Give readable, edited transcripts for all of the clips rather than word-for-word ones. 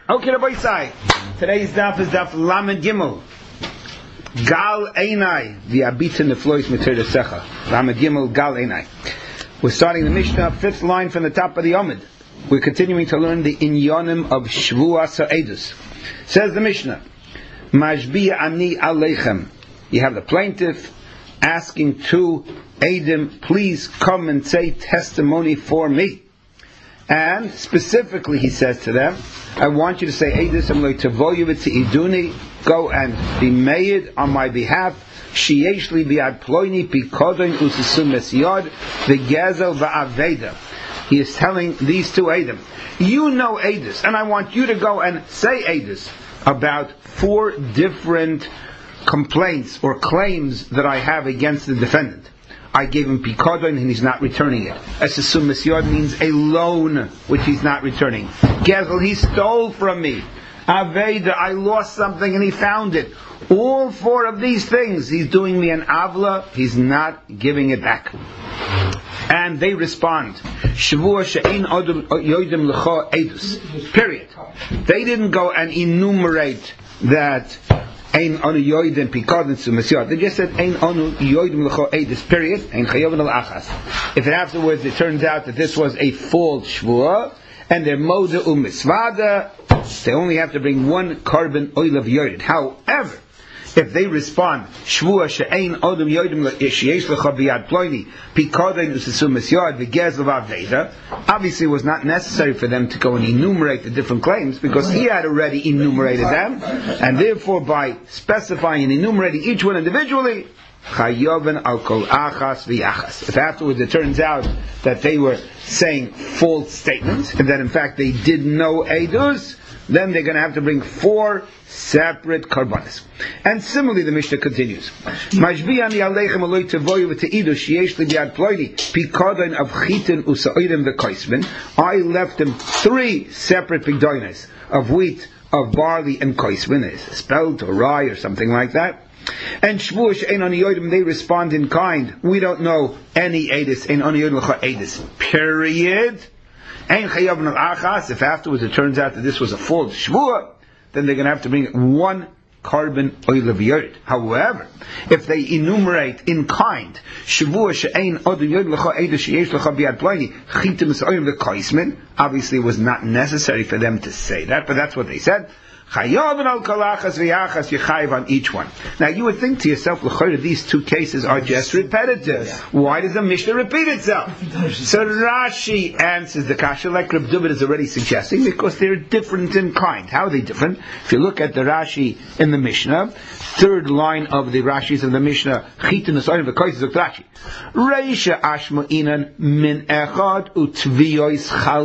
Okay, Rabbi Isai. Today's daf is daf Lamed Gimel. Gal Einai, the Abita Neflois Meter Secha. Lamed Gimel, Gal Einai. We're starting the Mishnah, fifth line from the top of the Omid. We're continuing to learn the Inyonim of Shvuas HaEdus. Says the Mishnah, Mashbiya Ani Aleichem. You have the plaintiff asking to Eidim, please come and say testimony for me. And specifically he says to them, I want you to say Eidus Amloi Tavoyuvit Iduni, go and be made on my behalf. Shieshli biad ploini pikodon usisum mesyod v'gezel va'aveda. He is telling these two Eidim, you know Eidus, and I want you to go and say Eidus about 4 different complaints or claims that I have against the defendant. I gave him pikodon and he's not returning it. Esesum mesyod means a loan which he's not returning. Gezel, he stole from me. Aveda, I lost something and he found it. All 4 of these things, he's doing me an avla, he's not giving it back. And they respond, Shavua she'ein yoidim lecha edus. Period. They didn't go and enumerate that Ein anu yoidim pikodon su mesyod. They just said Ein anu yoidim lecha edus. Period. Ein chayovin al achas. If it afterwards it turns out that this was a false shvua and they're moda u'misvada, they only have to bring 1 carbon oil of yored. However, if they respond, Shvua she'ein odom yodim sheyesh lecha biyad ploini pikodon u'sesum mesyod v'gezel v'aveda, obviously it was not necessary for them to go and enumerate the different claims because he had already enumerated them, and therefore by specifying and enumerating each one individually, chayoven al kol achas v'achas. If afterwards it turns out that they were saying false statements and that in fact they did know edus, then they're going to have to bring 4 separate karbanis. And similarly, the Mishnah continues. Mashbi'ani aleichem aloi tevoyu v'teidu sheyesh li biad ploini pikodon of chitin usa'oidim v'koismin. I left them 3 separate pigdoines of wheat, of barley, and koismin, spelt or rye or something like that. And shvuah she'ein ani yodim, they respond in kind. We don't know any edis, ein ani yodim l'cha edis. Period. If afterwards it turns out that this was a false shvuah, then they're going to have to bring 1 carbon oil of yored. However, if they enumerate in kind, shvuah she'ein odom yored lecha edus sheyesh lecha biyad ploini chitim es'oyim v'koismin, obviously it was not necessary for them to say that, but that's what they said. Chayav al kalachas v'yachas, you chayav on each one. Now you would think to yourself, l'chayr, these 2 cases are just repetitive. Why does the Mishnah repeat itself? So Rashi answers the kasha like Reb David is already suggesting, because they're different in kind. How are they different? If you look at the Rashi in the Mishnah, 3rd line of the Rashis of the Mishnah, chitin u'soyin v'kois of Rashi. Reisha ashma'inan min echad u'tviyois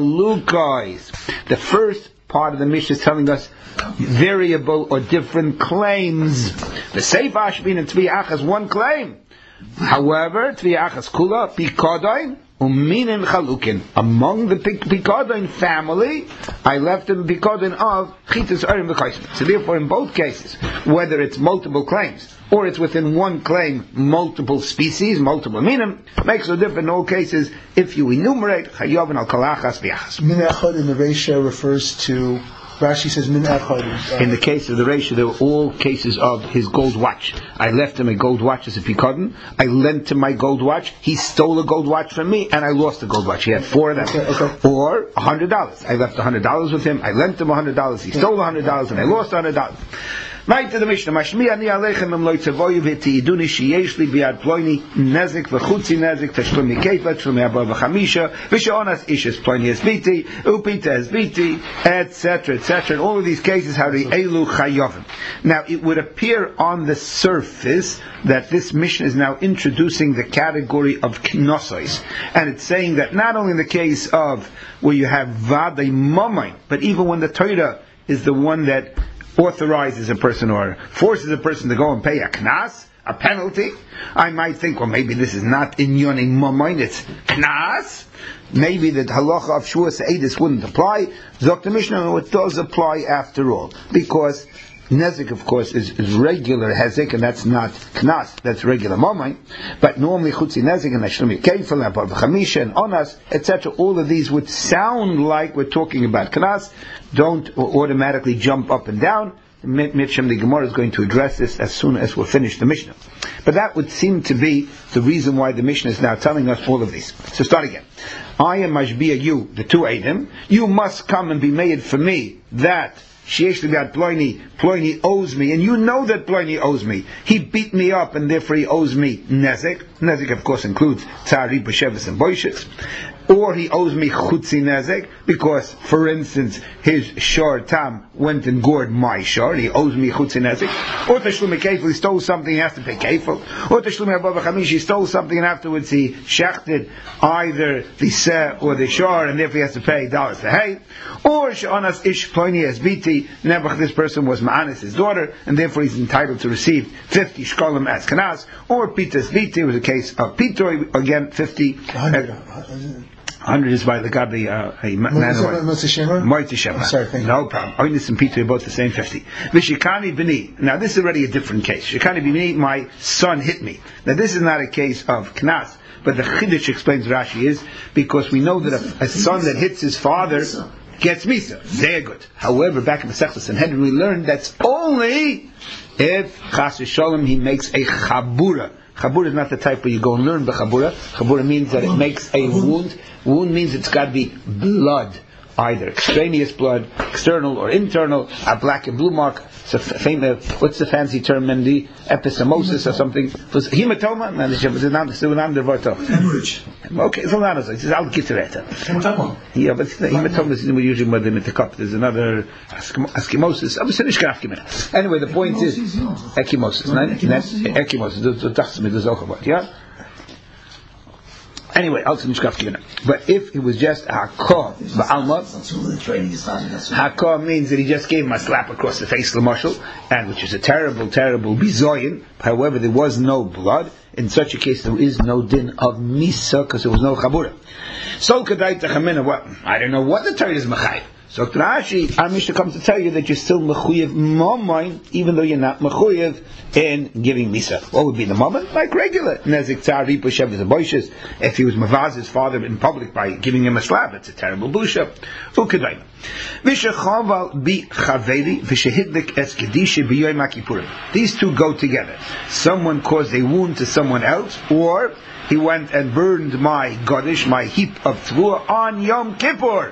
chalukais. The first part of the Mishnah is telling us variable or different claims. The Seif Ashbin and Tvi Achas 1 claim. However, Tvi Achas Kula, Pikodin, Uminin Chalukin. Among the Pikodin family, I left them Pikodin of Chitas Arim V'Kaisman. So therefore, in both cases, whether it's multiple claims, or it's within 1 claim, multiple species, multiple minim, makes no difference in all cases. If you enumerate, Chayovin al Kalachas V'Achas. Min Echad in the Reisha refers to, Rashi says min echad. In the case of the Reisha, there were all cases of his gold watch. I left him a gold watch as a pikodin. I lent him my gold watch. He stole a gold watch from me, and I lost the gold watch. He had 4 of them. Okay. Or $100. I left $100 with him. I lent him $100. He stole $100, and I lost $100. Right to the Mishnah. Mashmi ani aleichem em loy tavoyu v'tiyiduni sheyesh li biad ploini nezik v'chutzi nezik tashlum miketla tashlum yabor v'chamisha v'sheonas ishes ploini esbiti upita esbiti etc. And all of these cases how the elu chayovim. Now it would appear on the surface that this Mishnah is now introducing the category of knossos, and it's saying that not only in the case of where you have vadei momain, but even when the Torah is the one that authorizes a person or forces a person to go and pay a knas, a penalty, I might think, well, maybe this is not in yoning momain, it's knas. Maybe the halacha of Shvuas Eidus wouldn't apply. Dr. Mishnah, it does apply after all, because Nezik, of course, is regular hezek, and that's not knas, that's regular momay. But normally chutzi nezik and hashlumi keifel and abar v'chamisha and onas, etc. All of these would sound like we're talking about knas. Don't automatically jump up and down. Mitchem, the Gemara is going to address this as soon as we'll finish the Mishnah. But that would seem to be the reason why the Mishnah is now telling us all of these. So start again. I am mashbiya you, the two Eidim. You must come and be made for me that Sheish Libiad Ploini owes me, and you know that Ploini owes me. He beat me up, and therefore he owes me Nezek. Nezek, of course, includes Tzari, B'Shevis, and Boishes. Or he owes me Chutzi Nezek, because, for instance, his Shor Tam went and gored my Shor, he owes me Chutzi Nezek. Or Tashlumi Keifel, he stole something, he has to pay Keifel. Or Tashlumi Abba Chamish, he stole something, and afterwards he shechted either the Seh or the Shor, and therefore he has to pay dollars to hay. Or She'onas Ish Ploini Esbiti, Nebuch, this person was Ma'anis, his daughter, and therefore he's entitled to receive 50 shkolim as kanas. Or Pitas Biti was a case of Pitoi, again 50. 100 is by the Gabi, Moitzi Shema. Sorry, thank you. No problem. Oinis and Pitoi are both the same 50. Vishikani Bini. Now this is already a different case. Shikani Bini, my son hit me. Now this is not a case of knas, but the Chiddush explains Rashi is because we know that a son that hits his father gets misa. Very good. However, back in the Masechtas Sanhedrin, we learned that's only if Chas v'Sholom he makes a chabura. Chabura is not the type where you go and learn the chabura. Chabura means that it makes a wound. Wound means it's got to be blood, either extraneous blood, external or internal, a black and blue mark. So what's the fancy term in the episomosis or something? Hematoma? Hemorrhage. Okay, it's a lot of things. I'll get to that. Hematoma. Yeah, but hematoma is usually more than the cup. There's another eschimosis. Anyway, the point is ecchymosis. Ecchymosis. Yeah. Anyway, but if it was just hakah ba'alma, hakah means that he just gave him a slap across the face, l'mashal, and which is a terrible, terrible bizoyin. However, there was no blood. In such a case, there is no din of misa because there was no chabura. So kadai tachamina. What? I don't know what the Torah is machayv. So Rashi, our Mishnah comes to tell you that you're still mechuyev momain, even though you're not mechuyev in giving misa. What would be the momain? Like regular nezik tzari b'shevis aboishes. If he was mavaz his father in public by giving him a slap, it's a terrible busha. Ukadayim. V'shechaval bi chaveri v'shehidlik es kedisha b'yoyim ha'kippurim. These two go together. Someone caused a wound to someone else, or he went and burned my godish, my heap of tzvua on Yom Kippur.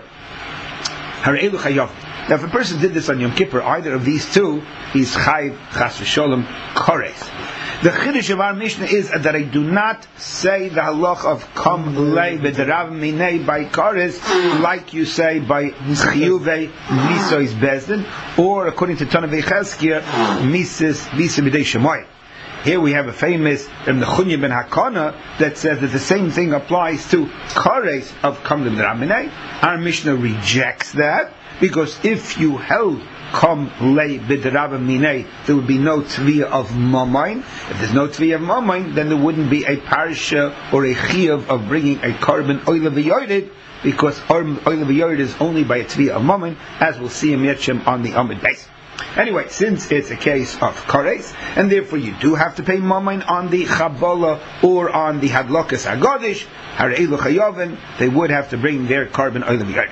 Now, if a person did this on Yom Kippur, either of these two, he's chayv chas v'sholem kores. The chiddush of our Mishnah is that I do not say the halach of kam lei b'derav minei by kores, like you say by chiyuvei misois bezdin, or according to Tana v'Yechezkiah, mises b'dei shemoy. Here we have a famous Nechunya ben Hakana that says that the same thing applies to Kares of Kamlim Raminei. Our Mishnah rejects that because if you held Kam Lei B'Derava Minei, there would be no Tviyah of Mamain. If there's no Tviyah of Mamain, then there wouldn't be a Parsha or a Chiyuv of bringing a Korban Oila V'Yored, because Oila V'Yored is only by a Tviyah of Mamain, as we'll see in Yetchem on the Amud Beis. Anyway, since it's a case of kares, and therefore you do have to pay mamain on the chabola or on the hadlokas agodish, hareilu chayoven, they would have to bring their carbon oil of the earth.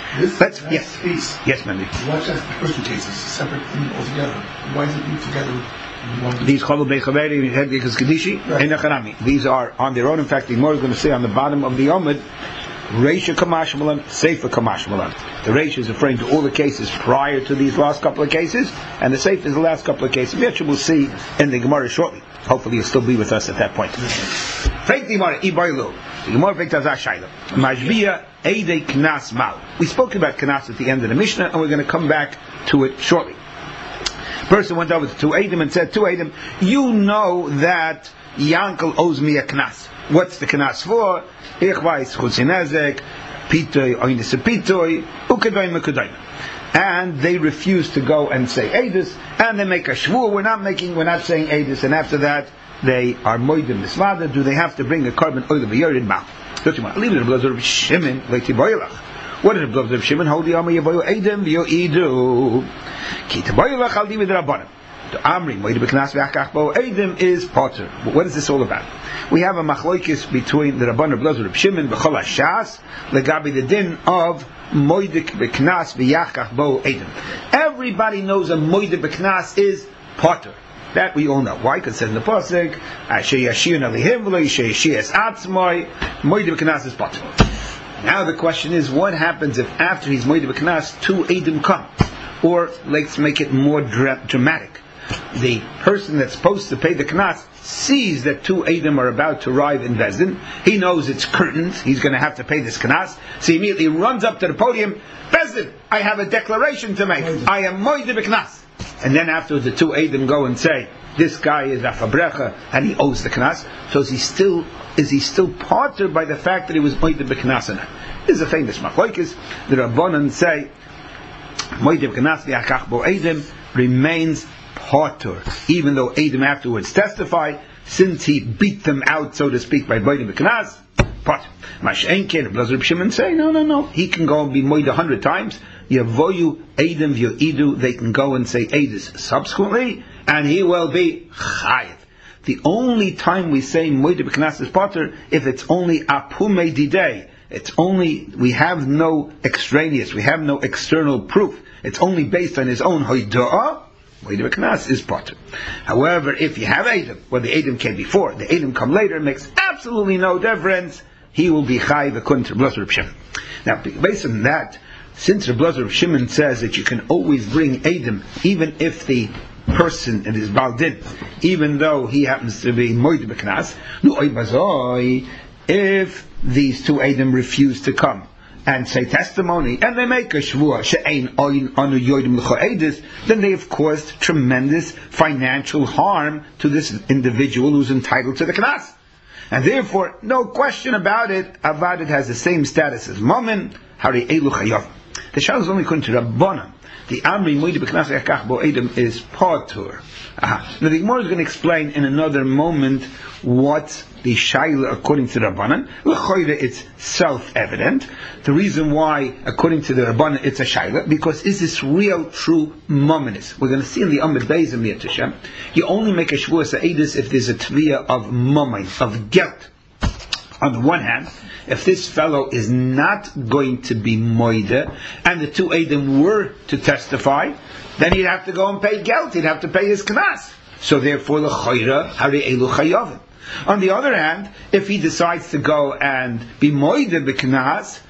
Yes, piece. Yes, Mandy. Why is the first two cases separate thing altogether? Why is it linked together? These chabal beichaveri hedlikas kedishi enachanami. These are on their own. In fact, the more is going to say on the bottom of the Omid, Reisha Kamash Malan, Seifa Kamash Malan. The Reisha is referring to all the cases prior to these last couple of cases, and the Seifa is the last couple of cases, which we'll see in the Gemara shortly. Hopefully you'll still be with us at that point. Fake the Gemara, Ibaylu. The Gemara faked as Ashayla. Majbiya Eidei Knas Mal. We spoke about Knas at the end of the Mishnah, and we're going to come back to it shortly. Person went over to Eidim and said to Eidim, you know that Yankel owes me a Knas. What's the Knas for? Ich weiß, Chutzinezek, Pitoy, Oinese Pitoy, Ukedoim, Ukedoim. And they refuse to go and say Eidus, and they make a shvur, we're not saying Eidus, and after that, they are moidim misvada. Do they have to bring a carbon oil of a yorid mouth? Leave it in the blood of Shimon, like Tiboylach. What did Reb Shimon hold? The Amri Yavoyu Eidim V'Yo'idu Ki Taboyu Lachaldi with Rabbanim. The Amri Moed B'Knas V'Achach Bo Eidim is Potter. What is this all about? We have a machloikis between the Rabban Reb Reb Shimon B'Chol HaShas Legabi the din of Moed B'Knas V'Achach Bo Eidim. Everybody knows a Moed B'Knas is Potter. That we all know. Why? Because it says in the pasuk, "Asher yashir alehim v'lo yashir es atzmoi moed b'knas is potter." Now the question is, what happens if after he's moed b'knas, two edim come? Or let's make it more dramatic. The person that's supposed to pay the knas sees that two edim are about to arrive in Bezdin. He knows it's curtains. He's going to have to pay this knas. So he immediately runs up to the podium. Bezdin, I have a declaration to make. I am moed b'knas. And then afterwards the two Eidim go and say, this guy is a fabrecha and he owes the knas. So is he still potter by the fact that he was moed b'knas? This is a famous machlokes. The Rabbanan say, moed b'knas v'achach bo Eidim remains potter, even though Eidim afterwards testify, since he beat them out, so to speak, by moed b'knas. Potter. Mash'enken, Reb Shimon say, no. He can go and be moed 100 times. Yavoyu Eidim V'Yo'idu, they can go and say Eidus subsequently, and he will be Chayiv. The only time we say Moed B'Knas is Potter, if it's only Apumei Didei, it's only, we have no extraneous, we have no external proof, it's only based on his own Hoida'ah, Moed B'Knas is Potter. However, if you have Eidim, well the Eidim came before, the Eidim come later, it makes absolutely no difference, he will be Chayiv according to Reb Shimon. Now, based on that, since Reb Shimon says that you can always bring Eidim, even if the person is Baldin, even though he happens to be Moed B'Knas, if these two Eidim refuse to come and say testimony, and they make a shvua, she'ein oin anu yoidim l'cho Eidus, then they have caused tremendous financial harm to this individual who's entitled to the Knas. And therefore, no question about it, Avad has the same status as Mammon, Hari Elu Chayav. The Shal is only according to Rabbanan. The Amri Moed B'Knas V'Achach Bo Eidim is Potter. Now the Gemara is going to explain in another moment what the Shaila according to Rabbanan. L'choyre it's self-evident. The reason why according to the Rabbanan it's a Shaila, because is this real, true Mammonis? We're going to see in the Amud Beis in Yetisham, you only make a Shvuah Sa'edis if there's a Tviyah of Mammon, of Gelt. On the one hand, if this fellow is not going to be moide, and the two Eidim were to testify, then he'd have to go and pay gelt, he'd have to pay his knas. So therefore, l'chayra hari elu chayavim. On the other hand, if he decides to go and be moide b'knas,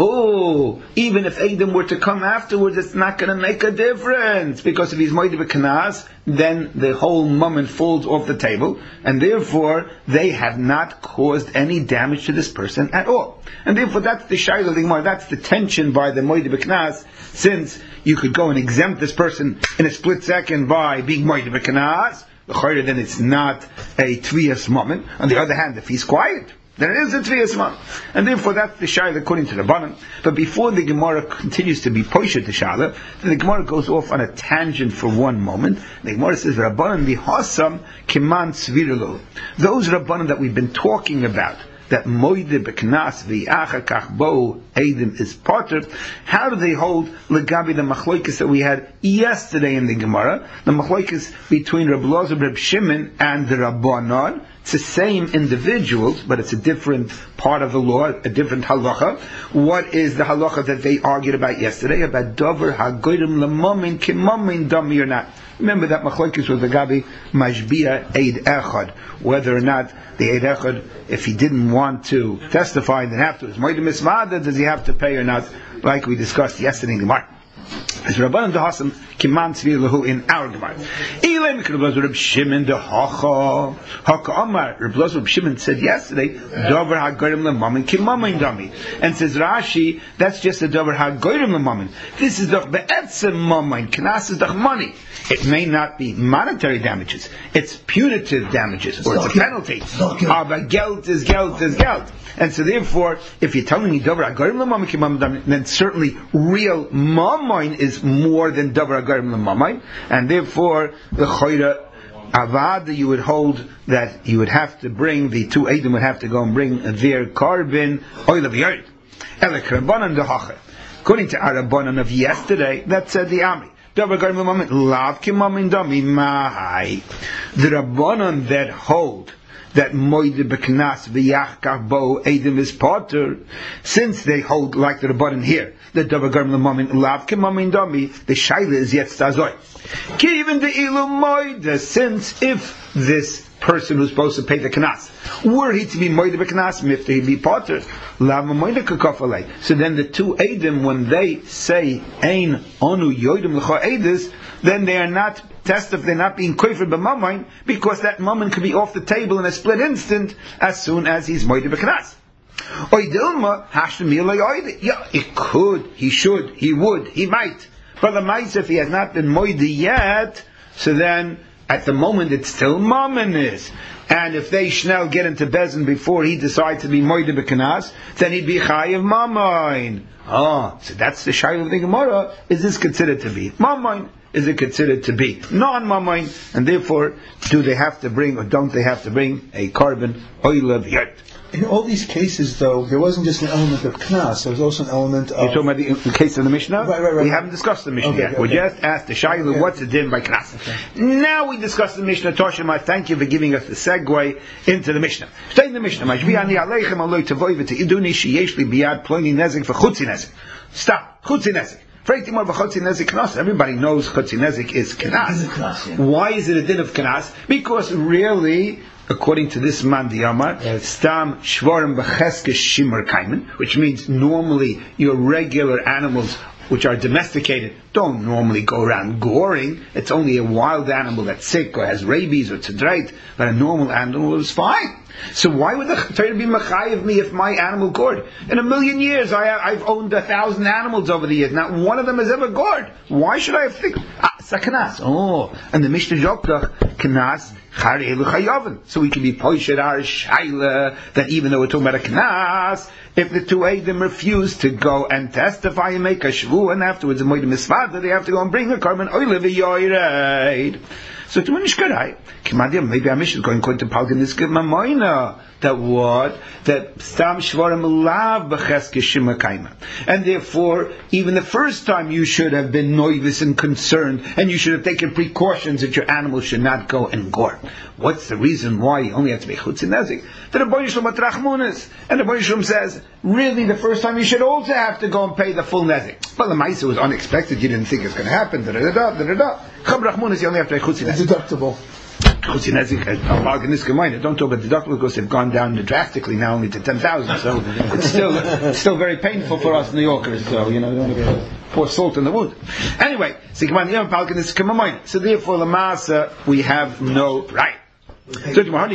even if Eidim were to come afterwards, it's not going to make a difference, because if he's moed b'knas, then the whole moment falls off the table, and therefore they have not caused any damage to this person at all. And therefore that's the shayla of the Gemara, that's the tension by the moed b'knas, since you could go and exempt this person in a split second by being moed b'knas, then it's not a tviyas moment. On the other hand, if he's quiet, then it is a tviyas moment. And therefore that's the shayla according to the Rabbanan. But before the Gemara continues to be poshet the shayla, the Gemara goes off on a tangent for one moment. The Gemara says, Rabbanan v'hasam kiman tzvirulu. Those Rabbanan that we've been talking about, that moide b'knas v'achakach bo Eidim is potter, how do they hold legabi the machlokes that we had yesterday in the Gemara, the machlokes between Reb Elazar, Reb Shimon, and the Rabbanan? It's the same individuals, but it's a different part of the law, a different halacha. What is the halacha that they argued about yesterday? About dover hagoyim l'mamin kimamin dami or not. Remember that machlokes was the gabi mashbia eid echad, whether or not the eid echad, if he didn't want to testify, then afterwards, moed misvada, does he have to pay or not? Like we discussed yesterday in the Gemara. As Rabbanan Dehasam Kiman Tzvi Lahu in our Gemara. Elem Reb Elazar Reb Shimon Dehacha Haka Amar. Reb Elazar Reb Shimon said yesterday, Dover Hagoyim L'Mamin Kimamin Dami. And says Rashi, that's just a Dover Hagoyim L'Mamin. This is doch be'etzem Mamin. Knas is doch money. It may not be monetary damages. It's punitive damages, or it's a penalty. But geld is geld is geld. And so therefore, if you're telling me Dover Hagoyim L'Mamin Kimamin Dami, then certainly real Mamin is more than Dover Hagoyim L'Mamin. And therefore, the Choyra Avad, you would hold that you would have to bring, the two Eidim would have to go and bring their carbon, oil of yard. Elek Rabbanan Dehacha. According to our Rabbanan of yesterday, that said the Amri. The Rabbanan that hold that moide beknas v'yachkach bo edim is potter, since they hold like the Rabbanan here, that davar garm l'mamin lav k'mamin dami, the shaila is yet stazoy. Even the ilu moide, since if this person who's supposed to pay the knas, were he to be moide beknas, if he be potter, lav moide kakafalei. So then the two edim, when they say ein onu yoidim l'cha edis, then they are not testifying, they're not being kofer b'mamain, because that mammon could be off the table in a split instant as soon as he's moide b'knas. Yeah, it could, he should, he would, he might. But the mice, if he has not been moide yet, so then at the moment it's still mammon is. And if they schnell get into Bezin before he decides to be moide b'knas, then he'd be chayiv mamain. Oh, so that's the shayla of the Gemara. Is this considered to be mamain? Is it considered to be non-mamain? And therefore, do they have to bring or don't they have to bring a carbon oil of yert? In all these cases, though, there wasn't just an element of knas. There was also an element of... You're talking about the case of the Mishnah? Right. We haven't discussed the Mishnah yet. We just asked the Shailu, what's the din by knas? Okay. Now we discuss the Mishnah. Toshim, I thank you for giving us the segue into the Mishnah. Stay in the Mishnah. Stop. Chutzi nezik. Everybody knows chutzi nezik is knas. Why is it a din of knas? Because really, according to this man Diyamar, stam shvorim b'cheskes shimur kaimen, which means normally your regular animals which are domesticated don't normally go around goring. It's only a wild animal that's sick or has rabies or tzedreit, but a normal animal is fine. So why would the Torah be mechayiv me if my animal gored? In a million years, I've owned 1,000 animals over the years. Not one of them has ever gored. Why should I have think? Sakanas. Oh, and the Mishnah Joktach kanas chari elu chayaven. So we can be poished our shaila that even though we're talking about a kanas, if the two Eidim refuse to go and testify and make a shvu, and afterwards a moed misvada, they have to go and bring a carbon oil of a yoyreid. So to Nishkarai, maybe our mission is going to Palganiska Mamoina. That what? That Stam Shvarim Lav B'cheske Shima Kaima. And therefore, even the first time you should have been nervous and concerned, and you should have taken precautions that your animal should not go and gore. What's the reason why you only have to be Chutzi Nezik? The Rebbeinu Shalom Atrachmunis. And the Rebbeinu Shalom says, really the first time you should also have to go and pay the full Nezik. But the Maisa was unexpected, you didn't think it was going to happen. Chab Rachmunis, you only have to pay Chutzi Nezik. Deductible. Don't talk about deductible because they've gone down drastically now only to 10,000. So it's still very painful for us New Yorkers. So don't want to pour salt in the wound. Anyway, so therefore the Masa we have no right. Okay, but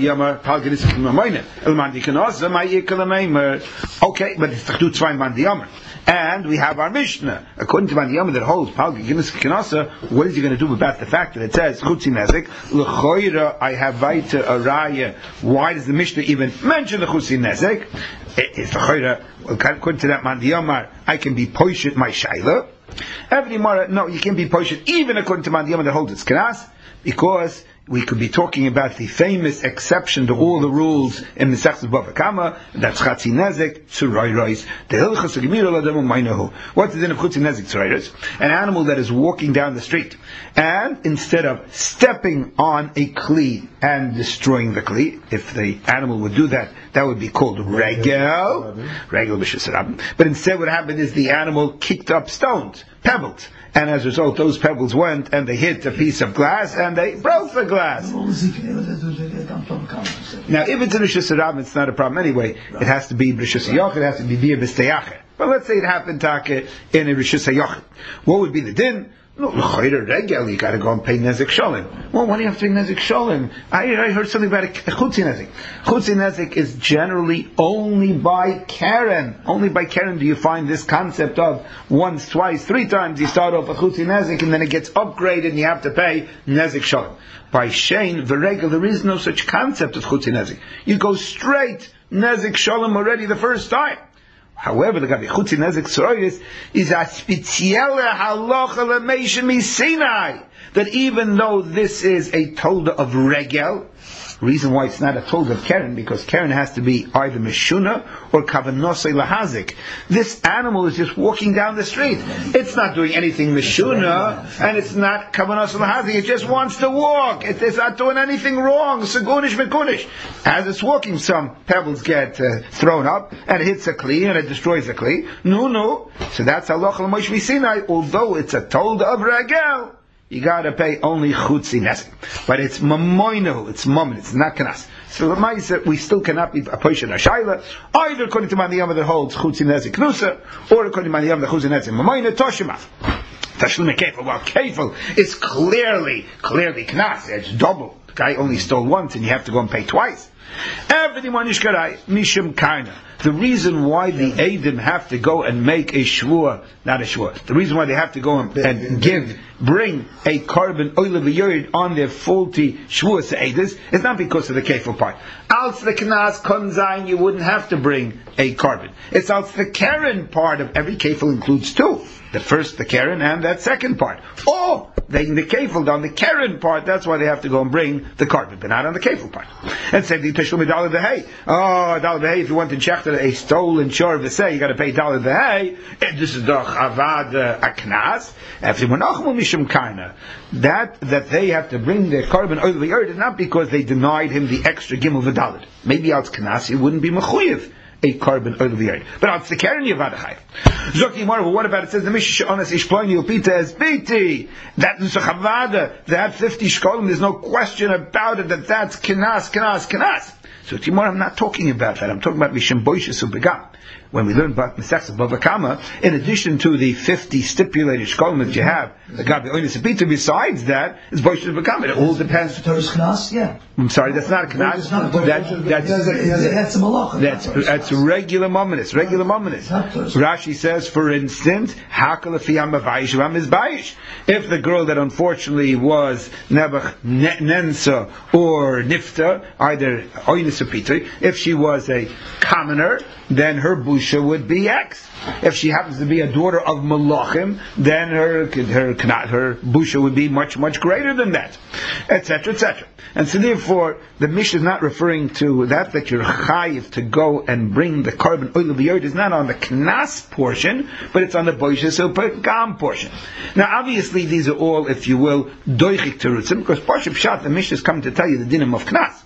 it's two zwei man diyamar. And we have our Mishnah. According to Mani Yama that holds Palgi Guinness Kinasa, what is he going to do about the fact that it says Chutzi Nezik? L'choira I have Vaita Araya. Why does the Mishnah even mention the Chutzi Nezik? It's l'choira. According to that Mani Yama, I can be poishet my shaila. Every Mara, no, you can be poishet even according to Mani Yama that holds its Kinas, because we could be talking about the famous exception to all the rules in the Sechus Bava Kama. That's Chatzi Nezek Tzurai Reis. The Hilchas Gemira Ladamu Mainahu. What's the din of Chatzi Nezek Tzurai Reis? An animal that is walking down the street, and instead of stepping on a kli and destroying the kli, if the animal would do that, that would be called regel b'shus rabim. But instead, what happened is the animal kicked up stones, pebbles. And as a result, those pebbles went and they hit a piece of glass and they broke the glass. Now, if it's a Rishus Rabim, it's not a problem anyway. It has to be Rishus Yochid, it has to be Bia B'Steyacher. But let's say it happened in a Rishus Yochid. What would be the din? No, regel, you got to go and pay Nezik Sholim. Well, why do you have to pay Nezik Sholim? I heard something about a Chutzi Nezik. Chutzi Nezik is generally only by Karen. Only by Karen do you find this concept of once, twice, 3 times you start off a Chutzi Nezik and then it gets upgraded and you have to pay Nezik Sholim. By Shein, the regel, there is no such concept of Chutzi Nezik. You go straight Nezik Sholim already the first time. However, the Gabi Chutzi Nezik Tzoroyis is a special halacha l'meishem Sinai, that even though this is a tolda of regel, Reason why it's not a told of Keren, because Keren has to be either Meshuna or Kavanosei Lahazik. This animal is just walking down the street. It's not doing anything Meshuna, and it's not Kavanosei Lahazik. It just wants to walk. It's not doing anything wrong. Segunish Mekunish. As it's walking, some pebbles get thrown up, and it hits a Kli, and it destroys a Kli. No. So that's Halacha L'Moshe Sinai. Although it's a told of Regel, you gotta pay only chutzi nezek. But it's mamoinu, it's mammon, it's not kanas. So the ma'aseh, we still cannot be a poisha shayla, either according to Maniyama that holds chutzi nezek knusa, or according to Maniyama that holds nezek mamoinu toshima. Tashlume kefil, well kefil is clearly knas, it's double. The guy only stole once and you have to go and pay twice. Everything on Yishkarai, Mishum Kaina. The reason why the Eidim have to go and make a shvua, not a shvua, the reason why they have to go and bring a carbon oil of yorid on their faulty shvua se'edis is not because of the kefil part. Als the knas konzain, you wouldn't have to bring a carbon. It's als the keren part of every kefil includes two. The first, the keren, and that second part. Oh, the kefil on the keren part, that's why they have to go and bring the carbon, but not on the kefil part. And say the tashlume dollar v'hei. Oh, dollar v'hei, if you want to check a stolen shor v'sei, you got to pay dollar v'hei. And this is the chavad aknas. That they have to bring their carbon oil v'yard is not because they denied him the extra gimel v'dalit. Maybe al knas he wouldn't be mechuyev a carbon oil v'yard, but al tzekeren yavadachayv. Zokti Mar, what about it says the Mishnah Onas Ishploini Upita as Biti, that Nusachavada, that 50 shkolim, there's no question about it that that's kinas. So Timor, I'm not talking about that. I'm talking about Mishim Boishas Ubegam. When we learn about Mesechus Bava Kama, in addition to the 50 stipulated shkolim that you have, the Gabi Oinis Upita, besides that, is Boishas Ubegam. It all depends. Yeah. I'm sorry, that's not a knas. That's regular mominus. Rashi says, for instance, if the girl that unfortunately was Nebuch Nensa or Nifta, either Oinis Upita, if she was a commoner, then her busha would be X. If she happens to be a daughter of Malachim, then her busha would be much, much greater than that, etc., etc. And so therefore, the Mishnah is not referring to that you're chayiv to go and bring the carbon oil of the earth is not on the knas portion, but it's on the boishas upagam portion. Now obviously these are all, if you will, doichik terutzim, because Parsha Pshat, the Mishnah is coming to tell you the dinim of knas.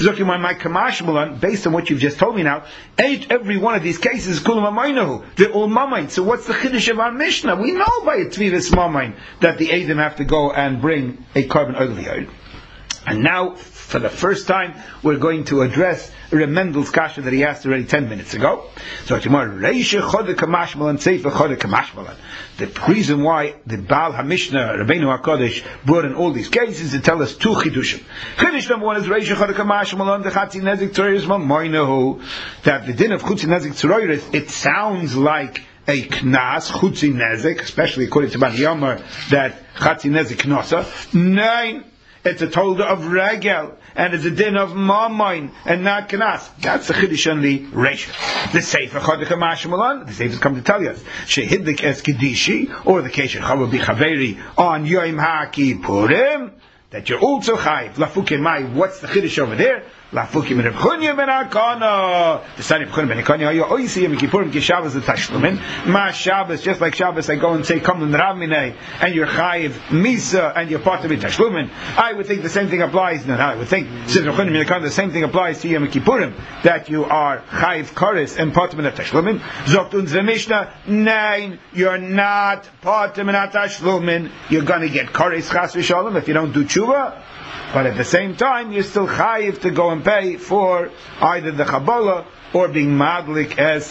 My kamash, based on what you've just told me now, every one of these cases, kulam amaynahu, they're all mamain. So what's the chiddush of our Mishnah? We know by a tvivis mamain that the Eidim have to go and bring a carbon oil of the earth. And now, for the first time, we're going to address Reb Mendel's kasha that he asked already 10 minutes ago. So tomorrow, Reisha Chodek Kamashmalan, Seifa Chodek Kamashmalan. The reason why the Baal HaMishnah, Rabbeinu HaKadosh, brought in all these cases to tell us two chidushim. Chidush number one is Reisha Chodek Kamashmalan, the Chatzi Nezik Tzoreris Mamoinahu, that the din of Chatzi Nezik Tzoreris, it sounds like a knas, chutzi nezek, especially according to Bani Yomar, that chatzi nezek knosa. Nine, it's a tolda of regel, and it's a din of mamain, and not knas. That's the chiddush on the ratio. The sefer chodek hamashmalan, the sefer come to tell us, shehidlik es kedishi, or the case of chava bichaveri on Yom HaKippurim, that you're also chayiv. Lafukim mai, what's the chiddush over there? Lafukim Reb Chunya ben Akana. The son of Chunya ben Akana. You always see him in Kippurim. Shabbos the Tashlumin. Ma Shabbos, just like Shabbos, I go and say Kamlan Ravminei, and you're Chayiv Misa, and you're part of it Tashlumin. I would think the same thing applies. No, I would think since Reb Chunya ben Akana, the same thing applies to Yom Kippurim, that you are Chayiv Koris and part of it Tashlumin. Zoktun the Mishnah. Nein, you're not part of it Tashlumin. You're going to get Koris Chas V'Shalom if you don't do tshuva. But at the same time, you're still chayiv to go and pay for either the Kabbalah or being madlik as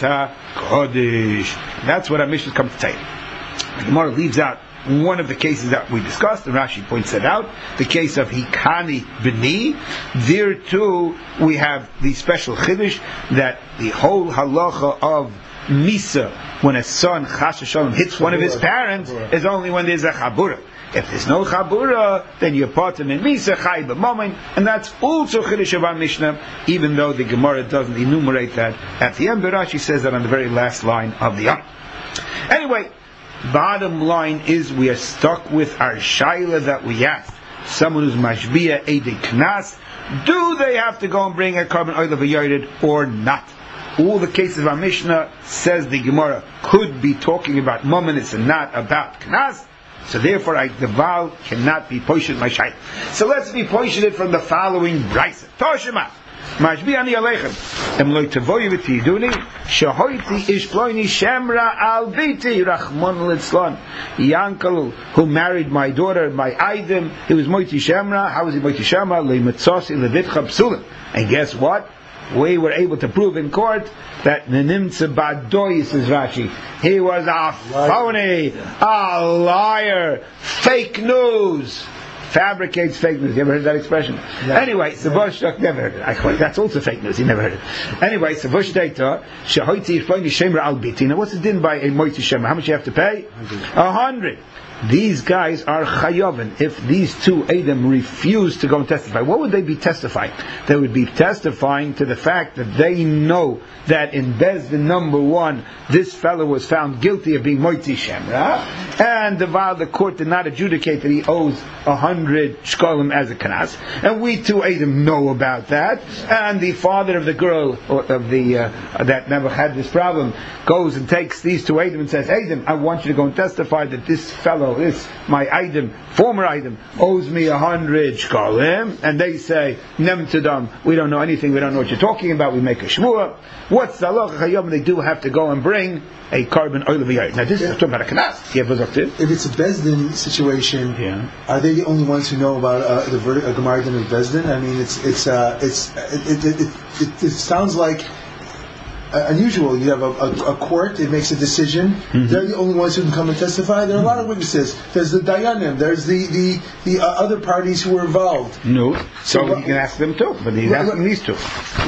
HaKodesh. That's what our Mishnah comes to tell you. The Gemara leaves out one of the cases that we discussed, and Rashi points it out, the case of Hikani B'ni. There too, we have the special chiddush that the whole halacha of Misa, when a son, Chas V'Shalom, hits one of his parents, is only when there's a Chabura. If there's no Chabura, then you're part of Misa, Chai B'Momin, and that's also Chiddush of our Mishnah, even though the Gemara doesn't enumerate that at the end, but Rashi says that on the very last line of the Yom. Anyway, bottom line is we are stuck with our Shaila that we asked. someone who's mashbiya eidei knas, do they have to go and bring a carbon oil of a yored or not? All the cases of our Mishnah, says the Gemara, could be talking about momenis and not about knas. So therefore, the Val cannot be poished my shayla. So let's be poished from the following brisa. Toshima. Mashbi ani aleichem. Em loy tavoyu v'tiyiduni, shehoiti ish ploini shemra al biti, rachmon litzlon. Yankel, who married my daughter, my Eidim, he was moiti shemra. How was he moiti shemra? Le mitzosi levitcha psulim. And guess what? We were able to prove in court that Nenimtze Badoy, says Rashi, he was a phony, a liar, fake news. Fabricates fake news. You ever heard that expression? No. Anyway, Savushtak never heard it. That's also fake news. He never heard it. Anyway, Savushtak, Shehoiti Shloini Shemra Al Biti. Now, what's it din by a Moiti Shemra? How much you have to pay? 100. These guys are chayovin. If these two Edom refuse to go and testify, what would they be testifying? They would be testifying to the fact that they know that in Bezdin number 1, this fellow was found guilty of being Moiti Shemra, and the court did not adjudicate that he owes 100 shkolim as a kanas, and we two Edom know about that, and the father of the girl that never had this problem goes and takes these two Edom and says, Edom, I want you to go and testify that this fellow, my item, former item, owes me 100 shkolim, and they say, Nem Tadam, we don't know anything, we don't know what you're talking about, we make a shmua. What's the halacha chayom? They do have to go and bring a carbon oil of a yard. Now this is talking about a kanas. If it's a Bezdin situation, are they the only ones who know about the verdict of Gemara din of Bezdin? I mean, it sounds like unusual. You have a court, it makes a decision. Mm-hmm. They're the only ones who can come and testify. There are a lot of witnesses. There's the Dayanim. There's the other parties who were involved. No. So you can ask them too, but he's asking these two.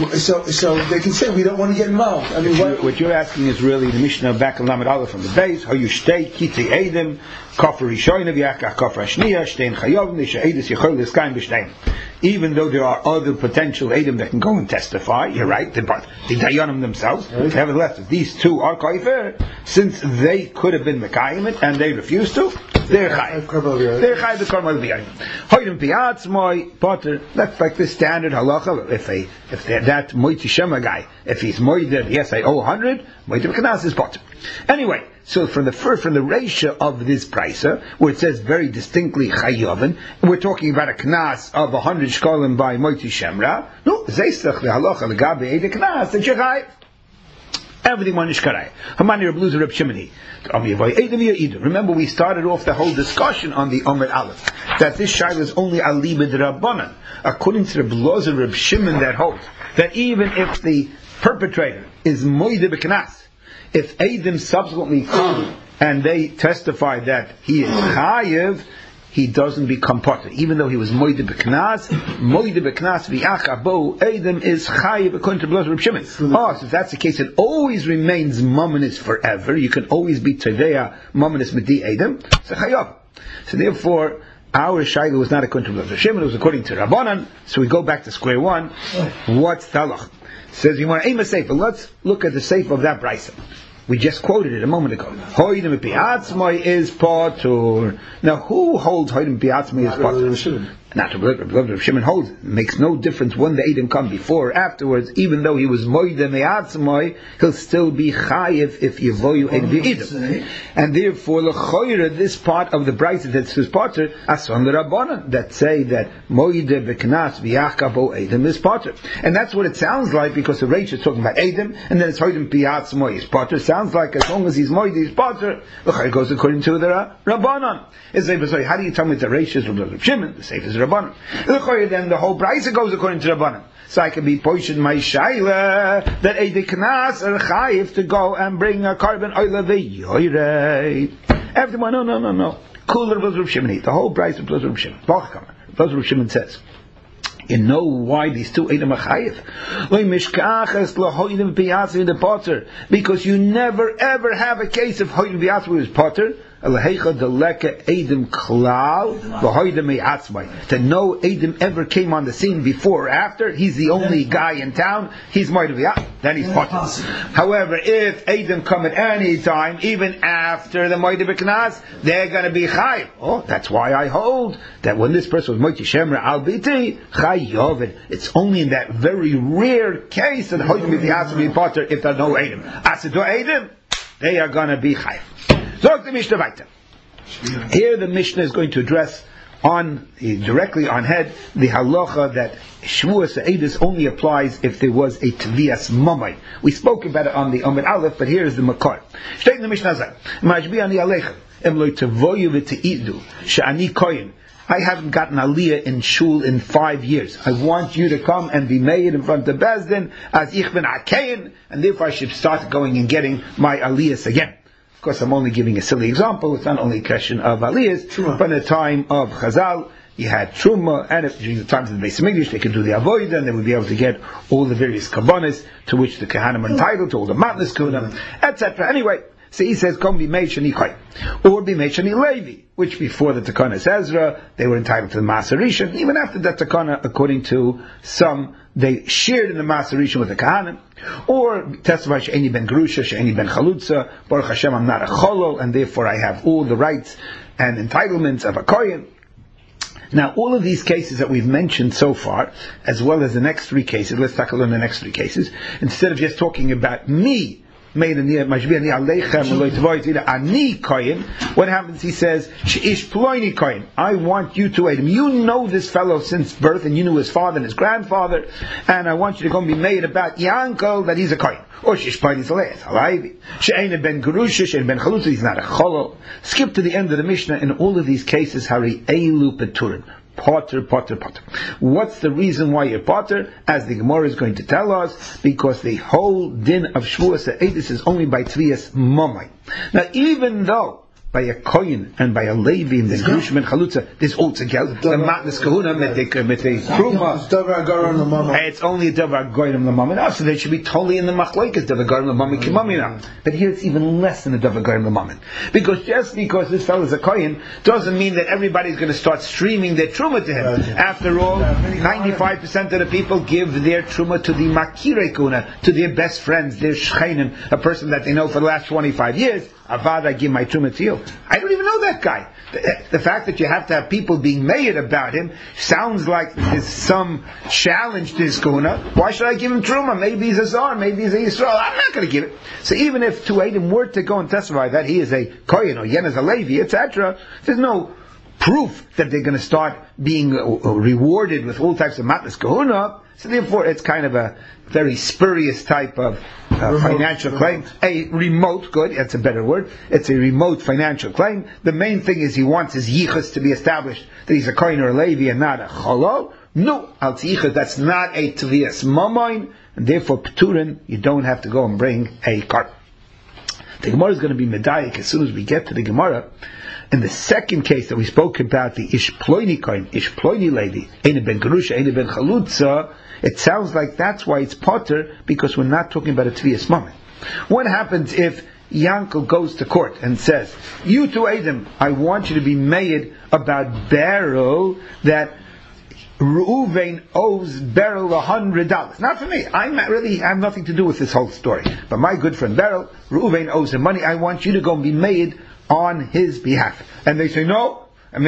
So they can say, we don't want to get involved. I mean, what you're asking is really the Mishnah back in Lamed Aleph from the base. How you stay, Kitei Edom, Kafar Rishonim, Yakach Kafar Shniya, Shtein Chayov, Nisha Edis Yechol Liskaim B'Shtein. Even though there are other potential Edom that can go and testify, you're right, the Dayanim themselves, nevertheless, these two are Kaifer, since they could have been Mekayim and they refused to, they're Chayiv. They're Chayiv the Karmal B'Yayim. Hoyrim Piatzmoy, Potter, that's like the standard halacha. If that Moiti Shema guy, if he's Moider, yes, I owe 100, Moider B'Kanas is Potter. Anyway, so from the ratio of this pricer, where it says very distinctly Chayovin, we're talking about a knas of 100 shkolim by Moiti Shemra. No, Zeistach the halacha legabe ede knas that Shechai. Everything one is karai. Hamani Reb Luzer Reb Shimoni. Remember, we started off the whole discussion on the Omer Aleph that this shaila is only alibid rabbanan. According to Reb Luzer Reb Shimon, that holds that even if the perpetrator is moide b'knas, if Eidim subsequently come and they testify that he is chayiv, he doesn't become potter. Even though he was moide b'knas v'ach abo, Eidim is chayiv according to Reb Shimon. So if that's the case, it always remains momenis forever. You can always be teveya momenis midi Eidim. So chayav. So therefore, our shayla was not according to Reb Shimon, it was according to Rabbanan. So we go back to square one. What's talach? Says you want to aim a sefer. Let's look at the sefer of that brisa. We just quoted it a moment ago. Hoydim piatzmai is potur. Now, who holds hoydim piatzmai is potur? Not to Reb Shimon holds. It makes no difference when the Eidim come before or afterwards. Even though he was moidem me'atzmai, he'll still be chayiv if yevoyu Eidim. And therefore, l'choyra, this part of the brayta that says potter, ason l'rabbanan, that say that moidem v'knas v'yachabo Eidim is potter. And that's what it sounds like, because the Reish is talking about Eidim, and then it's hoidem piatzmai is potter. Sounds like as long as he's moidem, he's potter. L'choyra goes according to the Rabbanan. How do you tell me the Reish is Reb Shimon? The Sefer is Rabbanan. Then the whole brisa goes according to Rabbanan. So I can be poished my shayla that a deknas are chayiv to go and bring a carbon oil ve'yoyrei. Everyone, no. Cooler was Reb Shimon. The whole brisa plus Reb Shimon. Reb Shimon says, you know why these two Edom are chayiv? Because you never ever have a case of hoydim b'yatzma with potter. Elahecha deleka edim klal v'hoida me'atzmai. That no edim ever came on the scene before or after. He's the only guy in town. He's moidav. Then he's potter. However, if edim come at any time, even after the moidav knas, they're going to be chayiv. Oh, that's why I hold that when this person was moiti shemra al biti chayovid. It's only in that very rare case that hoida me'atzmai be potter if there are no edim. Asidu edim, they are going to be chayiv. Zog the Mishnah weiter. Here the Mishnah is going to address directly on head the halacha that Shvuas Eidus only applies if there was a Tvias Mamay. We spoke about it on the Amid Aleph, but here is the Makar. State in the Mishnah Zay. Majbi ani aleichem em lo tavoyu v'teidu she'ani koyin. I haven't gotten aliyah in shul in 5 years. I want you to come and be made in front of Bezdin as ich ben akein, and therefore I should start going and getting my aliyahs again. Of course, I'm only giving a silly example. It's not only a question of aliyahs, but in the time of Chazal, you had Truma, and during the times of the Beis Hamikdash, they could do the Avodah, and they would be able to get all the various Kabbanis to which the Kahanim are entitled, to all the Matnas Kuhanim, etc. Anyway, so he says, come be made Shani Chai, or be made Shani Levi, which before the Takanas Ezra, they were entitled to the Masarishan. Even after that Takana, according to some, they shared in the Masarishan with the Kahanim, or testify She'eni ben Gerusha, She'eni ben Chalutza, Baruch Hashem, I'm not a Cholol, and therefore I have all the rights and entitlements of a Kohen. Now, all of these cases that we've mentioned so far, as well as the next 3 cases, let's tackle on the next 3 cases, instead of just talking about me, what happens? He says, I want you to aid him. You know this fellow since birth, and you knew his father and his grandfather, and I want you to go and be made about your uncle that he's a kohen. Or he's ben Gerusha, ben Chalutza, he's not a cholol. Skip to the end of the Mishnah. In all of these cases, Hari Eilu Peturin. Potter. What's the reason why you're potter? As the Gemara is going to tell us, because the whole din of Shvuas Eidus is only by Tvias Mamay. Now, even though by a Kohen and by a Levi and the Gerusha and Chalutza, there's all together. The Matnas Kahuna met the Truma. It's only a Davar Goyim L'Mamin. So they should be totally in the Machlokes, Davar Goyim L'Mamin Kimamina. But here it's even less than a Davar Goyim L'Mamin. Because just because this fellow is a Kohen doesn't mean that everybody's going to start streaming their Truma to him. After all, 95% of the people give their Truma to the Makirei Kuna, to their best friends, their Shchenim, a person that they know for the last 25 years. Avad, I give my Truma to you. I don't even know that guy. The fact that you have to have people being made about him sounds like there's some challenge to his kuna. Why should I give him Truma? Maybe he's a Zar, maybe he's a Yisrael. I'm not going to give it. So even if 2 Eidim were to go and testify that he is a Kohen or Yen is a Levi, etc., there's no proof that they're going to start being rewarded with all types of Matnas Kahuna. So therefore it's kind of a very spurious type of financial claim. A remote, good, that's a better word. It's a remote financial claim. The main thing is he wants his yichus to be established, that he's a Kohen or a Levi and not a Cholol. No, al tzichus, that's not a Tvias Mamoin, and therefore Pturin, you don't have to go and bring a cart. The Gemara is going to be medayik as soon as we get to the Gemara. In the second case that we spoke about, the Ish Ploini Kohen, Ish Ploini Levi, Eine ben Gerusha, Eine ben Chalutza, it sounds like that's why it's potter, because we're not talking about a Tvias Mammon. What happens if Yankel goes to court and says, you 2 Eidim, I want you to be made about Beryl that Reuven owes Beryl $100. Not for me. I have nothing to do with this whole story. But my good friend Beryl, Reuven owes him money. I want you to go and be made on his behalf. And they say, no, then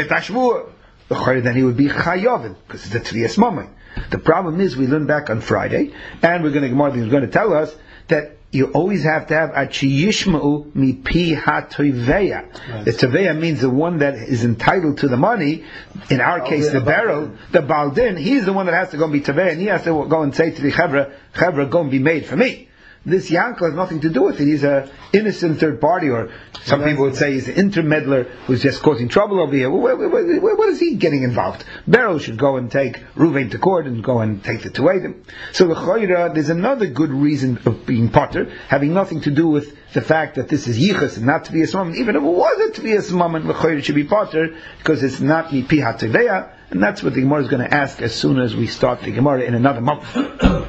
he would be Chayovin, because it's a Tvias Mammon. The problem is, we learned back on Friday, and we're going to tell us that you always have to have Achiyishma'u mipi ha'toiveya. The toveya means the one that is entitled to the money. In our case, the Beryl, the Baldin, he's the one that has to go and be toveya, and he has to go and say to the Chevra, go and be made for me. This Yankel has nothing to do with it. He's an innocent third party, or some people would say he's an intermeddler who's just causing trouble over here. What is he getting involved? Beryl should go and take Reuven to court and go and take the 2 Eidim. So the Choyra, there's another good reason of being potter, having nothing to do with the fact that this is Yichus and not Tvias Mammon. Even if it was a Tvias Mammon, the Choyra should be potter, because it's not Mipi HaTeveya, and that's what the Gemara is going to ask as soon as we start the Gemara in another month.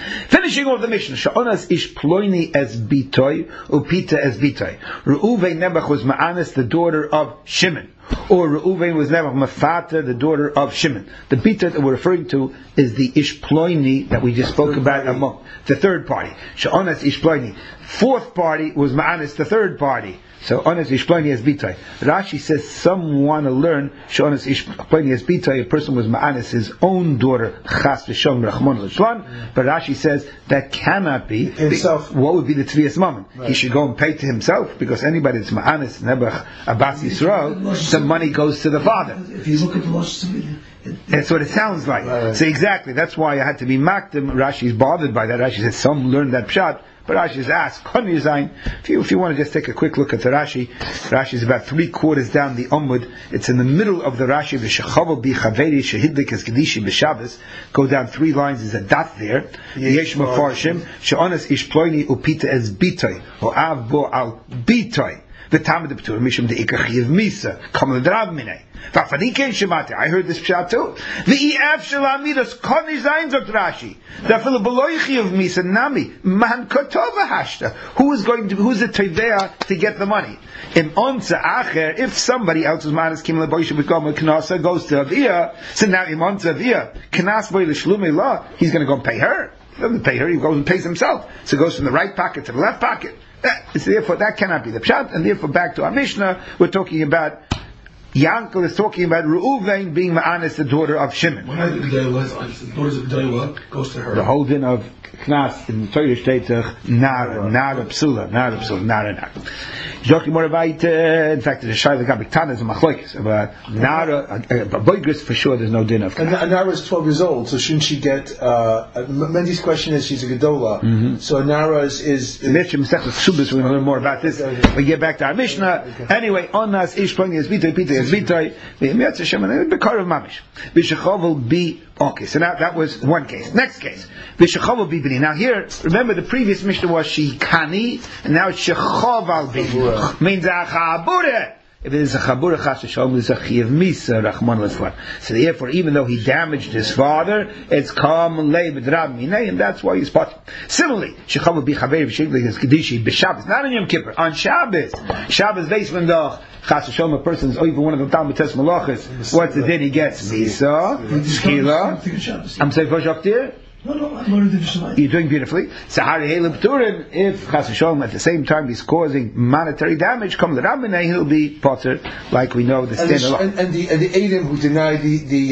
Finishing off the mission, Sha'onas ish ploini es bitoy, upita es bitoy. Reuven Nebuch was Ma'anis, the daughter of Shimon. Or Reuven was Nebuch Mafata, the daughter of Shimon. The bita that we're referring to is the ish ploini that we just spoke about among the third party. Sha'onas ish ploini. Fourth party was Ma'anis, the third party. So Ones Ishploni as Bitay. Rashi says some want to learn Shonas Ishploni as Bitay. A person was Ma'anis, his own daughter, Chas v'Shom Rachmon l'Shlan. But Rashi says that cannot be himself. What would be the Tviyas Mammon? Right. He should go and pay to himself, because anybody that's Ma'anis Nebuch Abbas Yisrael, some money goes to the father. If you look at the Rosh that's what it sounds like. Right. So exactly, that's why I had to be makdim. Rashi's bothered by that. Rashi says some learn that pshat. But Rashi is asked, if you want to just take a quick look at the Rashi is about 3/4 down the Omud. It's in the middle of the Rashi. V'shechavo bi chaveri shehidlik es kedishi b'Shabbos. Go down 3 lines. There's a dot there. Yesh mefarshim she'onas ish ploini upita es bitoy or av bo al bitoy. The time of the Ptur Mishum de Ikachiv Misa Kamal Drav Minei. I heard this pshat too. The EF Shalamidas Koni Zain Zok Rashi. The Philiboloichi of Misa Nami Man Kotova Hashta. Who's the Tevea to get the money? In Onza Acher, if somebody else's man is Kim Leboisha become a Knasa goes to Avia, so now in Onza Avia, Knas Boy Lishlume La, he's going to go and pay her. He doesn't pay her, he goes and pays himself. So it goes from the right pocket to the left pocket. Therefore, that cannot be the pshat, and therefore, back to our Mishnah, we're talking about Yankel is talking about Reuven being Ma'anis, the daughter of Shimon. When the daughters of G'dayla goes to her. The whole din of Knas in the Torah states Nara Psula. Talking more about, in fact, the Shai Gabik Tana is a machlokes about Nara, Boigris for sure. There's no din of. And Nara is 12 years old, so shouldn't she get? Mendy's question is she's a Gedola, so Nara is. We're going to learn more about this. We get back to our Mishnah. Anyway, on us ish ploini as bitay, pitay as bitay. V'yemyatz Hashem and bekar of mamish. V'shechov will be. Okay, so now that was one case. Next case, v'shechov will be bini. Now here, remember the previous Mishnah was shikani, and now it's shechov al bini. Means a chabura. If it is a chabura chas v'shalom, it's a chiyav misa rachman l'slan. So therefore, even though he damaged his father, it's kam lei b'drab minei, and that's why he's part. Similarly, shechov will be chaver v'shigli his kedishi b'Shabbos, not on Yom Kippur, on Shabbos. Shabbos basement doch. Chas v'shalom, a person is even one of the Talmud Tes Malachas. What's the din he gets? Misa, shkila. I'm saying for Shaktir. No, I'm learning the Mishnah. You're doing beautifully. Sahari Helim Turin, if Chas v'shalom at the same time he's causing monetary damage, come the Rabbanei, he'll be potter, like we know the standard law. And the Adam who denied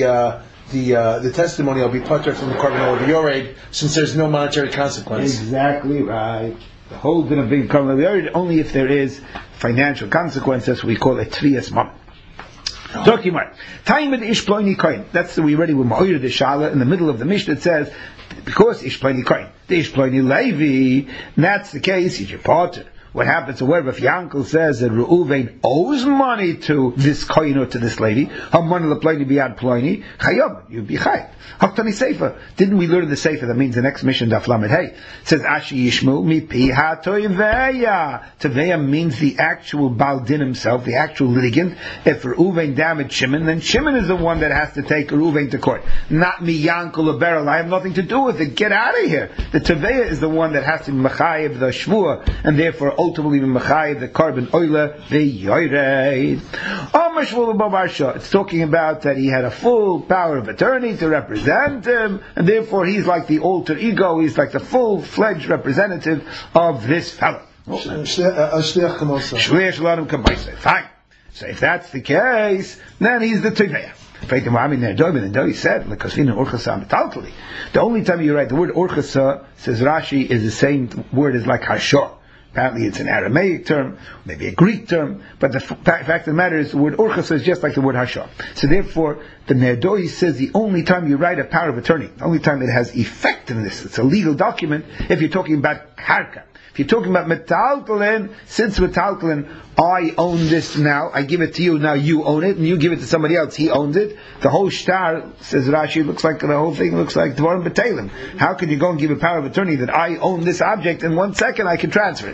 the testimony will be potter from the carbon of Yored, since there's no monetary consequence. Exactly right. The whole din of being carbon of Yored, only if there is financial consequences, we call it Tviyas Mammon. Talking about time with ish ploini koin. That's we already with Ma'oyer the Shala in the middle of the Mishnah. It says because ish ploini koin, the ish ploini Levi. That's the case. He's your potter. What happens, however, if your uncle says that Reuven owes money to this kohen or to this lady, Haman lePloini biad Ploini, Chayom, you'd be Chay. Haktani Sefer. Didn't we learn the Sefer? That means the next mission, Daf Lamed Hey. It says, Ashi Yishmu, mi pi ha'toiveya. Toveya means the actual Baal Din himself, the actual litigant. If Reuven damaged Shimon, then Shimon is the one that has to take Reuven to court. Not me, Yankel, or Beryl. I have nothing to do with it. Get out of here. The Toveya is the one that has to mechayev the Shvua, and therefore ultimately mechayev the carbon oila v'yoyreid. It's talking about that he had a full power of attorney to represent him, and therefore he's like the alter ego, he's like the full-fledged representative of this fellow. Fine. So if that's the case, then he's the Tivea. He said, the only time you write the word orchasa, says Rashi, is the same word as like hashor. Apparently it's an Aramaic term, maybe a Greek term, but the fact of the matter is the word orchasa is just like the word hashar. So therefore, the Nerdoi says the only time you write a power of attorney, the only time it has effect in this, it's a legal document, if you're talking about karka. If you're talking about metaltalin, since metaltalin, I own this now, I give it to you, now you own it, and you give it to somebody else, he owns it. The whole shtar, says Rashi, looks like, the whole thing looks like Dvarim B'Teilim. How can you go and give a power of attorney that I own this object, in 1 second I can transfer it?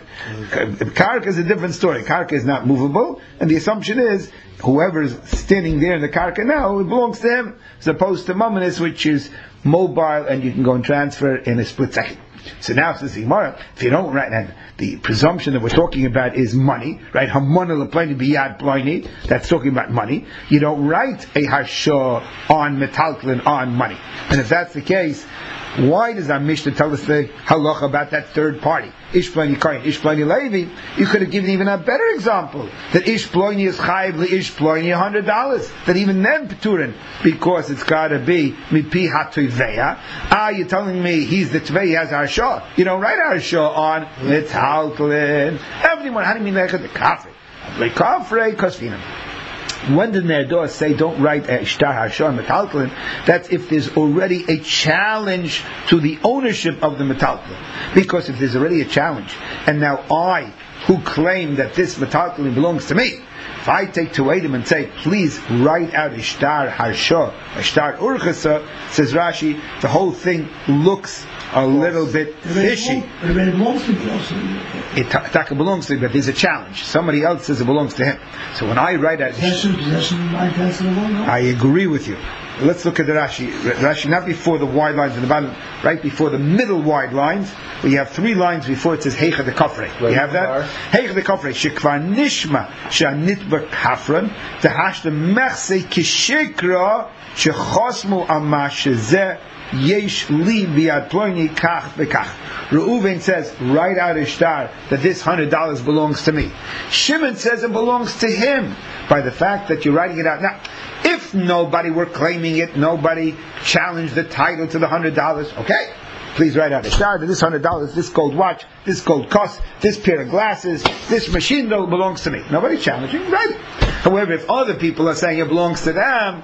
Karka is a different story. Karka is not movable, and the assumption is whoever's standing there in the karka now, it belongs to him, as opposed to Mamonis, which is mobile and you can go and transfer in a split second. So now says the Gemara, if you don't write, and the presumption that we're talking about is money, right? Hamona leplani biyad plani, that's talking about money. You don't write a harsha on metaltlin on money. And if that's the case, why does our Mishnah tell us the halacha about that third party? Ish plani kain, ish plani levi. You could have given even a better example, that ish plani is chayiv li ish plani $100. That even then peturin, because it's got to be mipi hatoiveya. You're telling me he's the tvei, he has harsha. You don't write harsha on metaltlin. Everyone, how do you mean like the kafre? Like kafre kosfinam. When the Nerdoah say don't write a shtar harsha on metaltlin, that's if there's already a challenge to the ownership of the metaltlin. Because if there's already a challenge, and now I, who claim that this metaltlin belongs to me, if I take to Adam and say, please write out a shtar harsha, a shtar urchasa, says Rashi, the whole thing looks a little bit fishy. It belongs to me also. It belongs to me, but there's a challenge. Somebody else says it belongs to him. So when I write out, I agree with you. Let's look at the Rashi. Rashi, not before the wide lines at the bottom, right before the middle wide lines. We have 3 lines before it says Heicha de Kafre. You have that? Heicha de Kafre. Shekvar nishma shanitba kafran tahashta mechse kishikra shechosmu amashezeh yesh li biad ploini kach bekach. Reuven says, write out a shtar that this $100 belongs to me. Shimon says it belongs to him by the fact that you're writing it out. Now, if nobody were claiming it, nobody challenged the title to the $100, okay, please write out a shtar that this $100, this gold watch, this gold cuss, this pair of glasses, this machine belongs to me. Nobody challenging, write it. However, if other people are saying it belongs to them,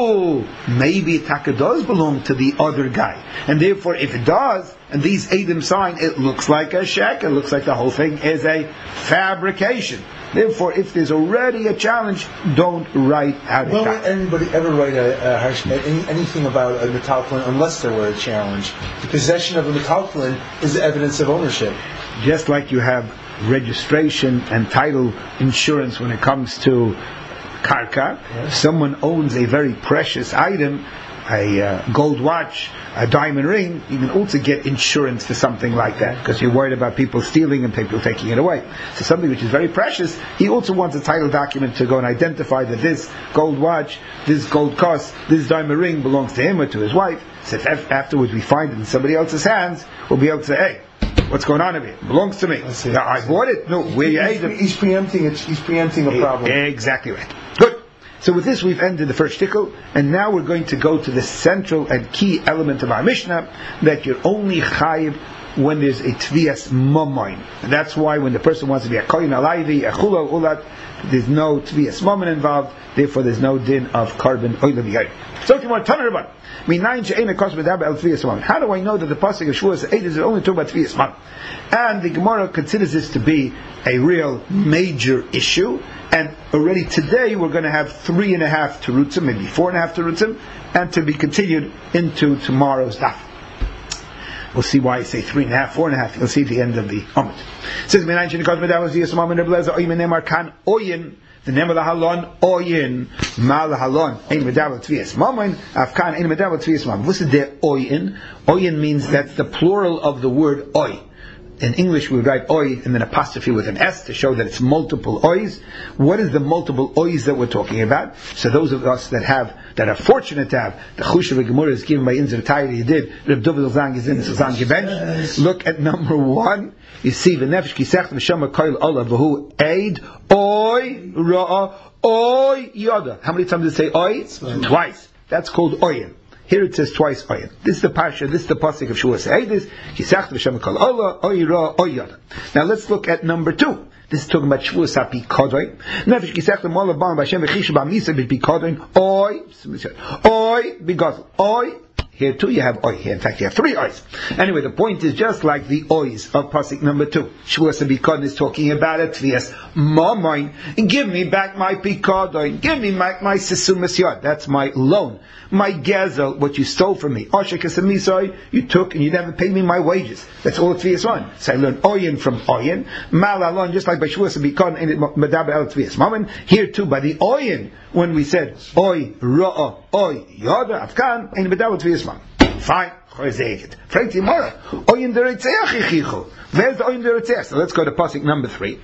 maybe it does belong to the other guy. And therefore, if it does, and these Edom sign, it looks like a shek, it looks like the whole thing is a fabrication. Therefore, if there's already a challenge, don't write out. Well, would anybody ever write anything about a metaltlin unless there were a challenge? The possession of a metaltlin is evidence of ownership. Just like you have registration and title insurance when it comes to karka, someone owns a very precious item, a gold watch, a diamond ring, you can also get insurance for something like that because you're worried about people stealing and people taking it away. So something which is very precious, he also wants a title document to go and identify that this gold watch, this gold cuss, this diamond ring belongs to him or to his wife. So if afterwards we find it in somebody else's hands, we'll be able to say, hey, what's going on over here? It belongs to me. I bought it. No, where you ate it. He's preempting it. He's preempting a problem. Exactly right. Good. So with this we've ended the first shtickle, and now we're going to go to the central and key element of our Mishnah, that you're only chayiv when there's a tvias mamoin. And that's why when the person wants to be a koyin alayvi, a chula ulat, there's no tvias mamoin involved, therefore there's no din of carbon oilam yair. So if you want to turn it about, how do I know that the pasuk of Shavuos 8 is only talking about tvias mamoin? And the Gemara considers this to be a real major issue, and already today we're going to have 3.5 terutzim, maybe 4.5 terutzim, and to be continued into tomorrow's daf. We'll see why I say 3.5, 4.5. You'll see at the end of the Amud. It says, the name of the halon oyin mal halon ein medavot tvias mamoin afkan ein medavot tvias mamoin. What's the oyin? Oyin means that's the plural of the word oy. In English, we would write oy and then apostrophe with an S to show that it's multiple oys. What is the multiple oys that we're talking about? So those of us that are fortunate to have the Chushav Gemara is given by Inzer Tayri, he did. Reb Dovid Zang is in Zang Gebench. Look at number 1. You see the nefesh kisech v'shama koil ola v'hu eid oy ra'a oy yada. How many times does it say oy? Twice. That's called oyin. Here it says twice oyin. This is the parsha, this is the pasuk of Shavuos Eidis. Kisach v'shem kol ola oyra oyada. Now let's look at number 2. This is talking about Shavuos Hapi Kodoy. Nefesh kisach the mola bam b'shem v'chish b'amisa b'pi Kodoy oy bigadol oy. Here too you have oi. Here, in fact, you have 3 ois. Anyway, the point is just like the ois of pasuk number 2. Shavuos HaBikadon is talking about it. Tvias mamoin. Give me back my pikadon. Give me back my sesumas yad. That's my loan. My gezel, what you stole from me. Osher kasamisoi, you took and you never paid me my wages. That's all Tvias one. So I learned oyin from oyin. Malalon, just like by Shavuos HaBikadon, in Medaber El Tvias mamoin. Here too, by the oyin, when we said oi ra'a oi yada afkan, in Medaber Tvias mamoin. Fine. Where's the oyin deretzeach yichichu. Where's the oyin deretzeach? So let's go to pasuk number 3.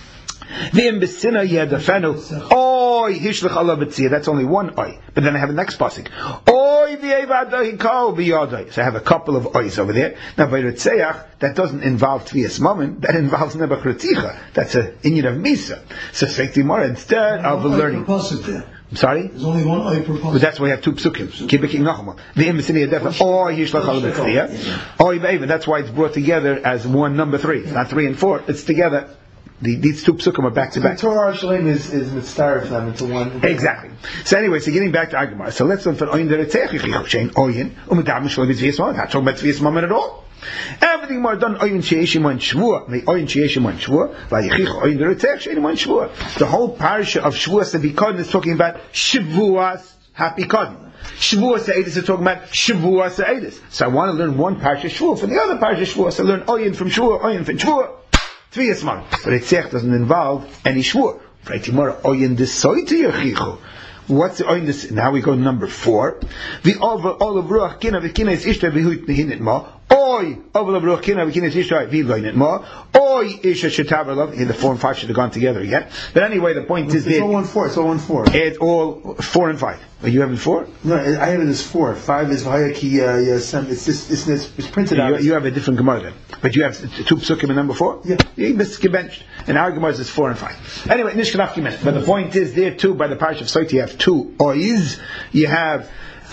V'im b'sina yedafenu oy hishlech alav b'tziyah. That's only one oy. But then I have the next pasuk. Oy v'yevadai kol b'yadai. So I have a couple of oys over there. Now by retzeach, that doesn't involve tvias mammon. That involves nebuch retzicha. That's a inyan of misa. So Sveikti Mara, instead of learning. I'm sorry? There's only one oy per pasuk. But that's why we have 2 psukim. Keep it nachmal. The imsini definitely. Or yishlach al b'tziyah. Or even. That's why it's brought together as one number 3. It's not 3 and 4. It's together. These 2 psukim are back to back. The Torah Shalem is mitzaref them into one. Exactly. So anyway, so getting back to Agmar. So let's learn for oyin deretzeach yichichu shein oyin umedam shloim b'tzvias mammon. Not talking about tzvias mammon at all. Everything more done oyin sheishim on shvua. The oyin sheishim on shvua. Vayichichu oyin deretzeach shein on shvua. The whole parsha of Shavuos HaBikadon is talking about Shavuos HaBikadon. Shavuos HaEdis is talking about Shavuos HaEdis. So I want to learn one parsha Shavuos from the other parsha Shavuos. So I learn oyin from Shavuos, oyin from Shavuos. Tvias mammon. But Etziach doesn't involve any Shavuos. Right, tomorrow oyin desoy to yichichu. What's the oyin this? Now we go to number 4. The all of ruach kina v'kina is ishta v'huit nehinit ma. Oy of ruach kina v'kina is ishta v'loinit ma. Oy isha shetaver love. Here the 4 and 5 should have gone together again. But anyway, the point is it's all 1-4. It's all 1-4. It's all 4 and 5. Are you having 4? No, I have it as 4. 5 is v'hayaki yasem. It's printed out. You have a different gemara then, but you have 2 psukim in number 4. Yeah, you missed gebenched. And our gemara is 4 and 5. Anyway, nishkanafki minute. But the point is there too. By the parish of Soiti, you have 2 oys. You have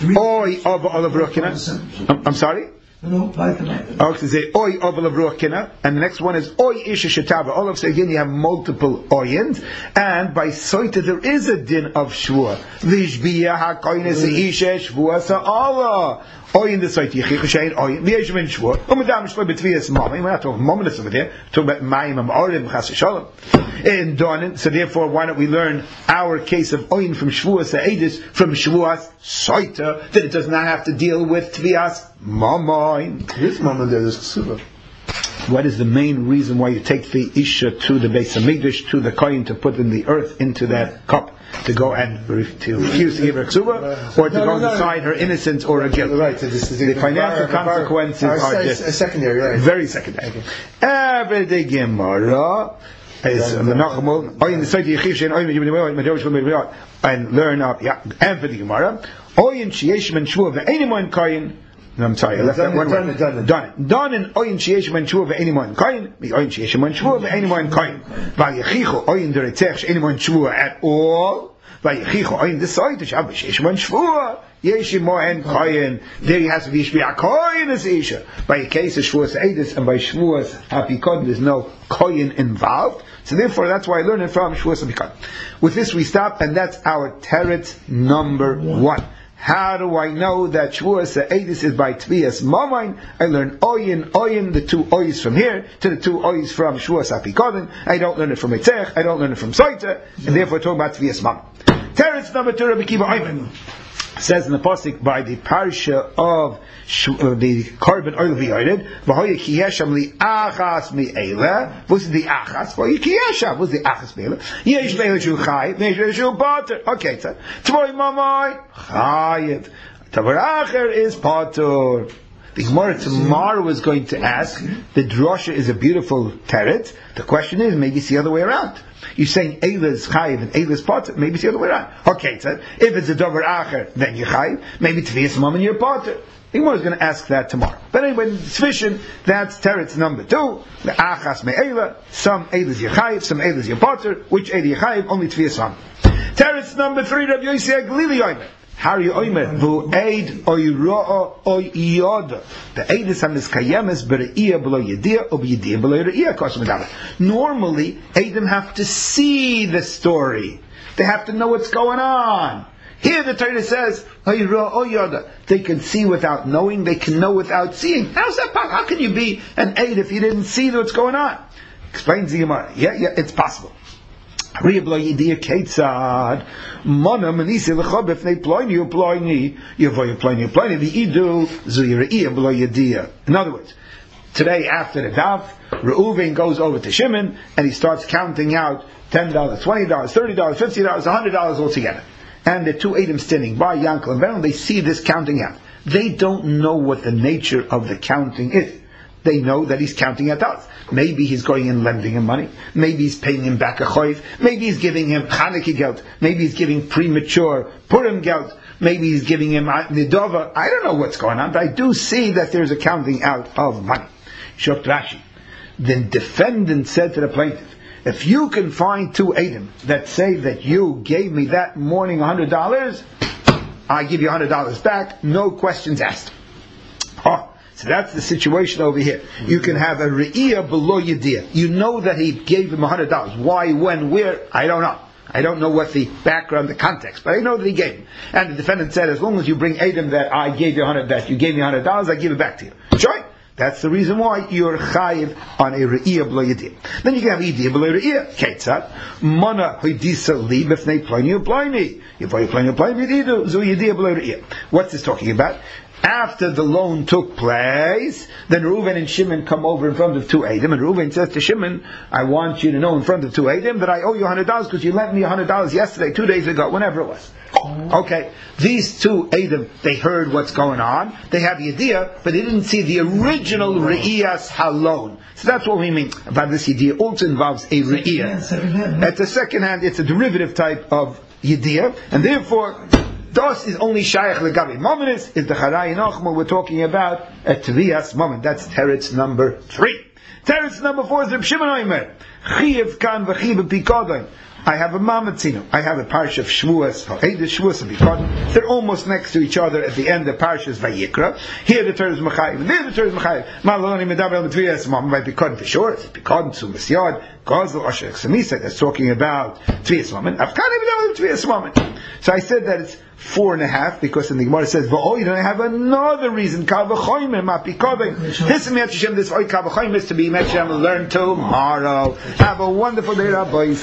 oy of Olavrokina. I'm sorry. No, okay, say oy of Olavrokina, and the next one is oy isha shetava. All of again, you have multiple oyins, and by Soita there is a din of shvua. Vishbiya hakoynes isha shvua sa'ala. Oyin the Soita yichichu shein oyin v'yeshmin shvua. Umedam shvua b'tvias mammon. We're not talking moments over there. We're talking about mayim amorim chas v'shalom. In Donin, so therefore, why don't we learn our case of oyin from Shavuos HaEdis from Shavuos Soita, that it does not have to deal with tvias mammon. This moment there's ksuba. What is the main reason why you take the isha to the Beis Hamikdash, to the kohen, to put in the earth into that cup, to go and to refuse to give her ksuba, or to go and decide her innocence or a guilt? Right. So this is the financial consequences are just secondary, right? Very secondary. Okay. Every day Gemara is menachemul oyin the Soita yichichu shein oyin and learn up. Yeah, and for the Gemara oyin sheyesh men shvua ve'enimoin kohen. No, I'm sorry, I left that one word. Done in oyin sheyesh men shvua ve'enimoin kohen. The oyin sheyesh men shvua ve'enimoin kohen. Vayichichu oyin deretzech she'enimoin shvua at all. Vayichichu oyin desoy to shav sheyesh men shvua. Yeshim mohen kohen. There he has to be shvia kohen as isha. By a case of Shavuos HaEdis and by Shavuos HaBikadon, there's no kohen involved. So therefore, that's why I learned it from Shavuos HaBikadon. With this we stop, and that's our teretz number 1. How do I know that Shavuos HaEdis is by Tvias Mammon? I learn oyin, the 2 oyis from here to the 2 oyis from Shavuos HaBikadon. I don't learn it from Eitzech, I don't learn it from Soita, and therefore talking about Tvias Mammon. Teretz number 2, Rabbi Kiva Oyman says in the pasuk by the parsha of the Korban Oil V'Yored, V'hoye ki yesham li achas mi'ela. What's the achas? V'hoye ki yesham. What's the achas mi'ela? Yesh me'ela shu chayiv, yesh me'ela shu pater. Okay, so Tvoy mamay chayiv. Tavar acher is pater. The Gemara tomorrow is going to ask, the drasha is a beautiful teretz. The question is, maybe it's the other way around. You're saying Eila is chayiv and Eila is potter. Maybe it's the other way around. Okay, so if it's a davar acher, then you're chayiv. Maybe Tvias mammon you're potter. The Gemara is going to ask that tomorrow. But anyway, sufficient. That's teretz number 2. The achas me'ela. Some Eilas you're chayiv, some Eilas you're potter. Which Eila you're chayiv? Only Tvias mammon. Teretz number 3. Rabbi Yossi Aglili Yomer. How are you oimer? Vu eid oy ro'a oy yoda. The eid is ham is kayemes bere'iyah below yediyah or b'yediyah below yere'iyah kosh medava. Normally, eidim have to see the story. They have to know what's going on. Here the Torah says, they can see without knowing, they can know without seeing. How's that possible? How can you be an aid if you didn't see what's going on? Explains the Gemara. Yeah, it's possible. In other words, today after the daf, Reuven goes over to Shimon and he starts counting out $10, $20, $30, $50, $100 altogether. And the two Eidim standing by Yankel and Ben, they see this counting out. They don't know what the nature of the counting is. They know that he's counting at us. Maybe he's going and lending him money. Maybe he's paying him back a choiv. Maybe he's giving him Chanukah geld. Maybe he's giving premature Purim geld. Maybe he's giving him Nidova. I don't know what's going on, but I do see that there's a counting out of money. Shok Rashi. The defendant said to the plaintiff, if you can find two Eidim that say that you gave me that morning $100, I give you $100 back, no questions asked. So that's the situation over here. You can have a re'iyah below yediyah. You know that he gave him $100. Why, when, where? I don't know. I don't know what the background, the context, but I know that he gave him. And the defendant said, as long as you bring Eidim that I gave you $100, that you gave me $100, I give it back to you. Sure. That's the reason why you're chayiv on a re'iyah below yediyah. Then you can have yediyah below re'iyah. Ketzat mana hoydisa li b'fnei ploni u'ploni. If you ploni u'ploni yedidu, zo yediyah below re'iyah. What's this talking about? After the loan took place, then Reuven and Shimon come over in front of two Eidim, and Reuven says to Shimon, I want you to know in front of two Eidim that I owe you $100 because you lent me $100 yesterday, 2 days ago, whenever it was. Okay, these two Eidim, they heard what's going on, they have the idea, but they didn't see the original Re'iyas Halon. So that's what we mean about this idea. Also involves a Re'iyah. At the second hand, it's a derivative type of Yediyah, and therefore, Das is only Shaykh Legabi. Momenis is the Charai Nochma we're talking about at Tviyas Moment. That's Teretz number 3. Teretz number 4 is Reb Shimon Omer. Chiyev kan v'chiyev b'pikodon. I have a Mamatzino. I have a parish of Shvuas, Ha'edus Shvuas and Pikodon. They're almost next to each other at the end of Parashas Vayikra. Here the Torah is Mechayiv, and there the Torah is Mechayiv. Maloni medaber el Tviyas Moment by Pikodon for sure. It's Pikodon, Sumas Yod, Gozel, Asher Examisa. That's talking about Tviyas Moment. Avkani medaber el Tviyas Moment. So I said that it's 4.5 because in the Gemara it says v'oy. Then I have another reason. Kal v'choyim ma pikodin. This is to be Met Shem. Learn tomorrow. Have a wonderful day, Rabbi.